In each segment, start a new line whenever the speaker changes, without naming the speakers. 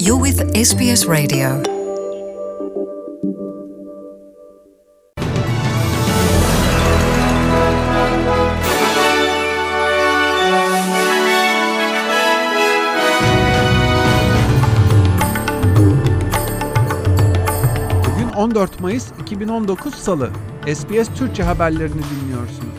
You're with SBS Radio.
Bugün 14 Mayıs 2019 Salı. SBS Türkçe haberlerini dinliyorsunuz.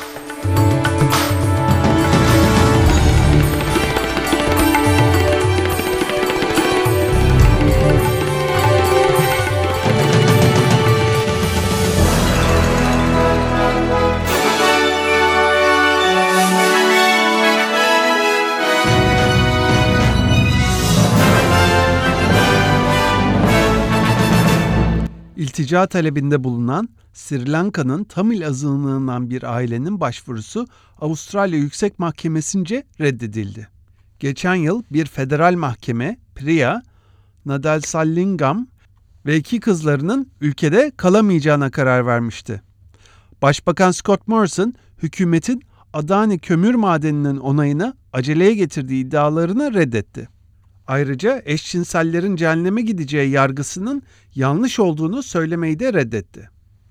İltica talebinde bulunan Sri Lanka'nın Tamil azınlığından bir ailenin başvurusu Avustralya Yüksek Mahkemesi'nce reddedildi. Geçen yıl bir federal mahkeme Priya, Nadalsalingam ve iki kızlarının ülkede kalamayacağına karar vermişti. Başbakan Scott Morrison, hükümetin Adani kömür madeninin onayını aceleye getirdiği iddialarını reddetti. Ayrıca eşcinsellerin cehenneme gideceği yargısının yanlış olduğunu söylemeyi de reddetti.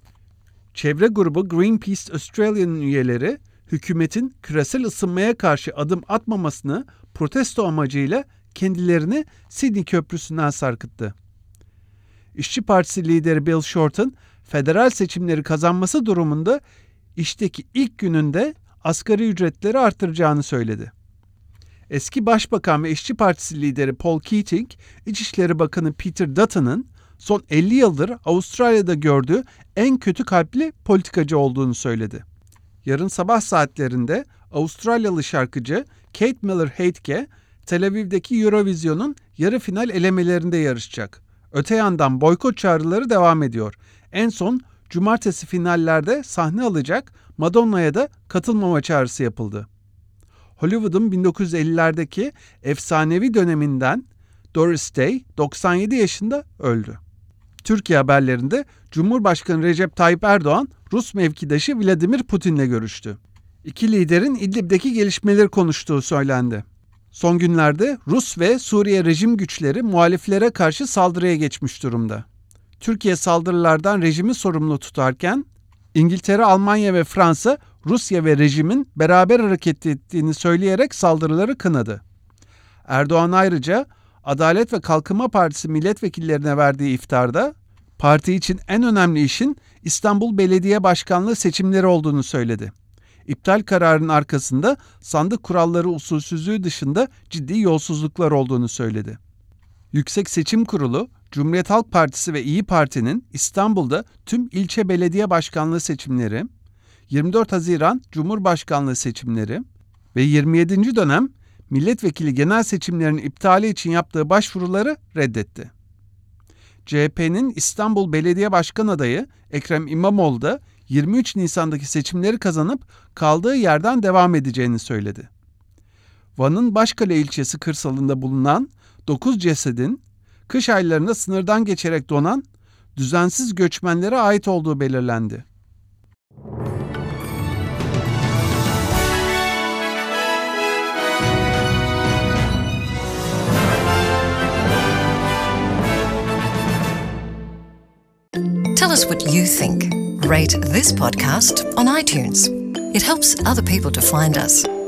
Çevre grubu Greenpeace Australia'nın üyeleri, hükümetin küresel ısınmaya karşı adım atmamasını protesto amacıyla kendilerini Sydney Köprüsü'nden sarkıttı. İşçi Partisi lideri Bill Shorten, federal seçimleri kazanması durumunda işteki ilk gününde asgari ücretleri artıracağını söyledi. Eski Başbakan ve İşçi Partisi lideri Paul Keating, İçişleri Bakanı Peter Dutton'ın son 50 yıldır Avustralya'da gördüğü en kötü kalpli politikacı olduğunu söyledi. Yarın sabah saatlerinde Avustralyalı şarkıcı Kate Miller-Heidke, Tel Aviv'deki Eurovision'un yarı final elemelerinde yarışacak. Öte yandan boykot çağrıları devam ediyor. En son cumartesi finallerde sahne alacak Madonna'ya da katılmama çağrısı yapıldı. Hollywood'un 1950'lerdeki efsanevi döneminden Doris Day 97 yaşında öldü. Türkiye haberlerinde Cumhurbaşkanı Recep Tayyip Erdoğan, Rus mevkidaşı Vladimir Putin'le görüştü. İki liderin İdlib'deki gelişmeleri konuştuğu söylendi. Son günlerde Rus ve Suriye rejim güçleri muhaliflere karşı saldırıya geçmiş durumda. Türkiye saldırılardan rejimi sorumlu tutarken, İngiltere, Almanya ve Fransa, Rusya ve rejimin beraber hareket ettiğini söyleyerek saldırıları kınadı. Erdoğan ayrıca Adalet ve Kalkınma Partisi milletvekillerine verdiği iftarda, parti için en önemli işin İstanbul Belediye Başkanlığı seçimleri olduğunu söyledi. İptal kararının arkasında sandık kuralları usulsüzlüğü dışında ciddi yolsuzluklar olduğunu söyledi. Yüksek Seçim Kurulu, Cumhuriyet Halk Partisi ve İyi Parti'nin İstanbul'da tüm ilçe belediye başkanlığı seçimleri, 24 Haziran Cumhurbaşkanlığı seçimleri ve 27. dönem milletvekili genel seçimlerinin iptali için yaptığı başvuruları reddetti. CHP'nin İstanbul Belediye Başkan adayı Ekrem İmamoğlu da 23 Nisan'daki seçimleri kazanıp kaldığı yerden devam edeceğini söyledi. Van'ın Başkale ilçesi kırsalında bulunan 9 cesedin kış aylarında sınırdan geçerek donan düzensiz göçmenlere ait olduğu belirlendi.
Tell us what you think. Rate this podcast on iTunes. It helps other people to find us.